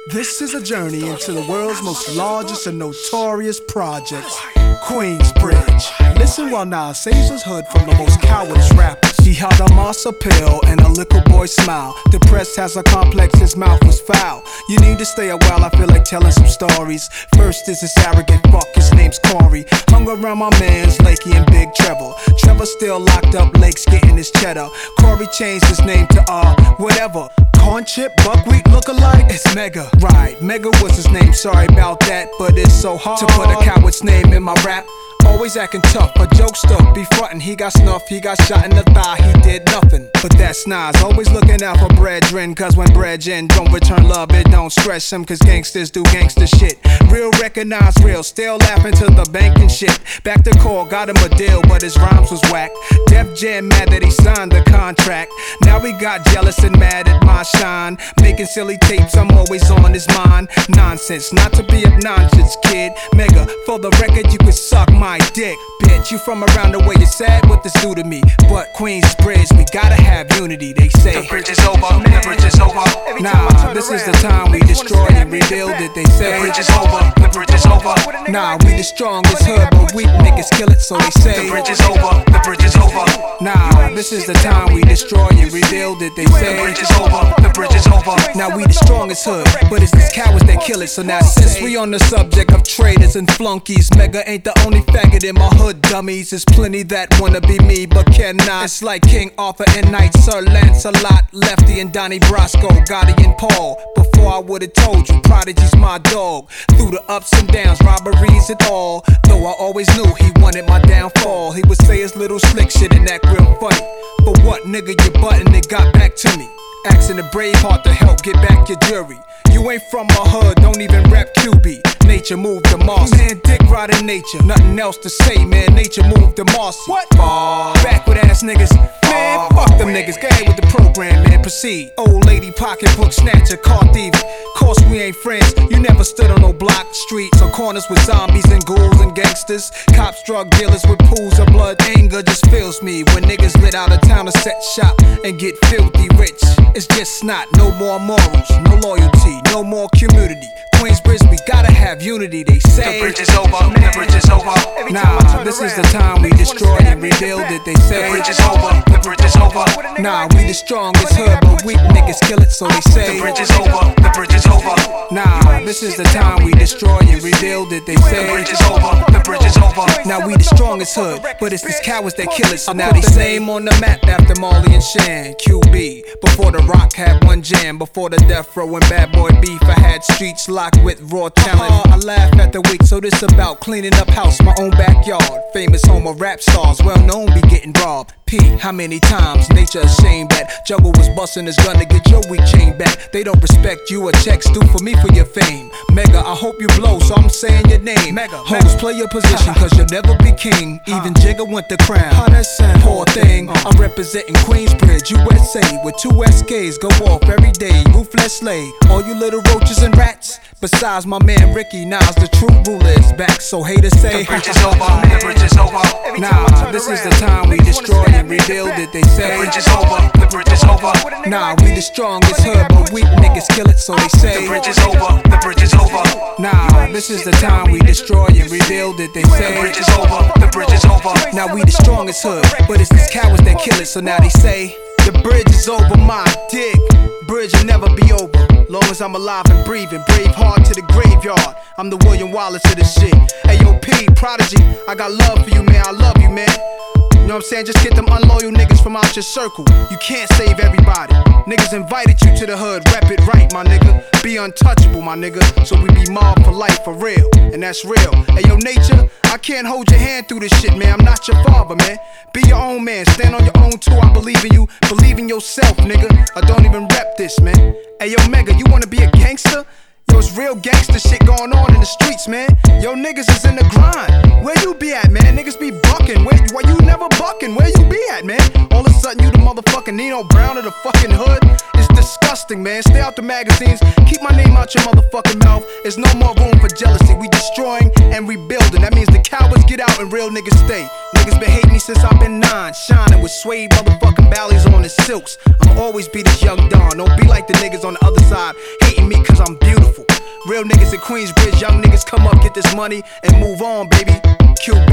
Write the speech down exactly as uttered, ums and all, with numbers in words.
This is a journey into the world's most largest and notorious projects, Queensbridge. Listen while Nas saves his hood from the most cowardice rappers. He had a Massa pill and a little boy smile. Depressed, has a complex, his mouth was foul. You need to stay a while, I feel like telling some stories. First is this arrogant fuck, his name's Corey. Hung around my mans, Lakey and Big Trevor. Trevor still locked up, Lake's getting his cheddar. Corey changed his name to uh, whatever. Corn chip, buckwheat look-alike, it's Mega. Right, Mega was his name, sorry about that, but it's so hard to put a coward's name in my rap. Always acting tough, but jokes stuff be frontin'. He got snuffed, he got shot in the thigh, he did nothing. But that's Nas, always looking out for brethren, cause when brethren don't return love, it don't stress him, cause gangsters do gangster shit. Real recognize real, still laughing to the bank and shit. Back to core, got him a deal, but his rhymes was whack. Def Jam mad that he signed the contract. Now he got jealous and mad at my shine. Making silly tapes, I'm always on his mind. Nonsense, not to be obnoxious, kid. Mega, for the record, you could suck my dick. Bitch, you from around the way, you're sad what this do to me. But Queensbridge, we gotta have unity, they say. The bridge is over, the bridge is over. Nah, this is the time we destroy and rebuild it, they say. The bridge is over, the bridge is over. Nah, we the strongest hood, but weak niggas kill it, so they say. The bridge is over, the bridge is over. Nah, this is the time we destroy and rebuild it, they say. The bridge is over, the bridge is over. Now we the strongest hood, but it's these cowards that kill it. So now since we on the subject of traitors and flunkies, Mega ain't the only faggot in my hood, dummies. There's plenty that wanna be me, but cannot. It's like King Arthur and Knight, Sir Lancelot, Lefty and Donnie Brasco, Gotti and Paul. Before I would've told you, Prodigy's my dog. Through the ups and downs, robberies and all. Though I always knew he wanted my downfall. He would say his little slick shit and act real funny. For what, nigga, you button, it got back to me. Asking the brave heart to help get back your jury. You ain't from my hood, don't even rap Q B. Nature moved to Mars. Man, dick riding nature. Nothing else to say, man. Nature moved to Mars. What? Uh, Backward ass niggas. Man, uh, fuck them niggas. Go ahead with the program, man. Proceed. Old lady, pocketbook snatcher, car thief. Course we ain't friends. You never stood on no block, streets, or corners with zombies and ghouls and gangsters. Cops, drug dealers with pools of blood. Anger just fills me when niggas lit out of town to set shop and get filthy rich. It's just not. No more morals, no loyalty, no more community. Queensbridge, we gotta have unity, they say. The bridge is over, the bridge is over. Nah, this is the time we destroy and rebuild it, they say. The bridge is over, the bridge is over. Nah, we the strongest hood, but weak niggas kill it, so they say. The bridge is over, the bridge is over. Nah, this is the time we destroy and rebuild it, they say. The bridge is over, the bridge is over. Now we the strongest hood, but it's these cowards that kill it, so now they say. Name on the map after Marley and Shan, Q B. Before the Rock had one jam, before the Death Row and Bad Boy Beef, I had streets locked with raw talent. Uh, I laugh at the weak, so this about cleaning up house, my own backyard. Famous home of rap stars, well known be getting robbed. P, how many times nature ashamed that Juggle was busting his gun to get your weak chain back. They don't respect you, a check's due for me for your fame. Mega, I hope you blow, so I'm saying your name. Mega, hoes, play your position, cause you'll never be king. Even Jigga went the crown. How that sound? Poor thing, I'm representing Queensbridge, U S A, with two S Ks go off every day. Ruthless slay, all you little roaches and rats. Besides my man Ricky, Nas, the true ruler is back, so haters say. The bridge is over, the bridge is over. Nah, this is the time we destroy and rebuild it, they say. The bridge is over, the bridge is over. Nah, we the strongest hood, but weak niggas kill it, so they say. The bridge is over, the bridge is over. Nah, this is the time we destroy and rebuild it, they say. The bridge is over, the bridge is over. Now we the strongest hood, but it's these cowards that kill it, so now they say. The bridge is over my dick. Bridge will never be over. Long as I'm alive and breathing. Brave heart to the graveyard. I'm the William Wallace of this shit. Hey yo, P, Prodigy, I got love for you, man. I love you, man. You know what I'm saying? Just get them unloyal niggas from out your circle. You can't save everybody. Niggas invited you to the hood. Rep it right, my nigga. Be untouchable, my nigga. So we be mobbed for life, for real. And that's real. Hey yo, Nature, I can't hold your hand through this shit, man. I'm not your father, man. Be your own man. Stand on your own too. I believe in you. Believe in yourself, nigga. I don't even rep this, man. Hey yo, Mega, you wanna be a gangster? Yo, it's real gangster shit going on in the streets, man. Yo, niggas is in the grind. Where you be at, man? Niggas be bucking. Where, where you never bucking? Where you be at, man? All of a sudden you the motherfucking Nino Brown of the fucking hood. It's disgusting, man. Stay out the magazines. Keep my name out your motherfucking mouth. There's no more room for jealousy. We destroying and rebuilding. That means the cowards get out and real niggas stay. Niggas been hating me since I've been nine, shining with suede motherfucking ballies on his silks. I'ma always be this young Don. Don't be like the niggas on the other side hating me cause I'm beautiful. Real niggas in Queensbridge, young niggas come up, get this money and move on, baby. Q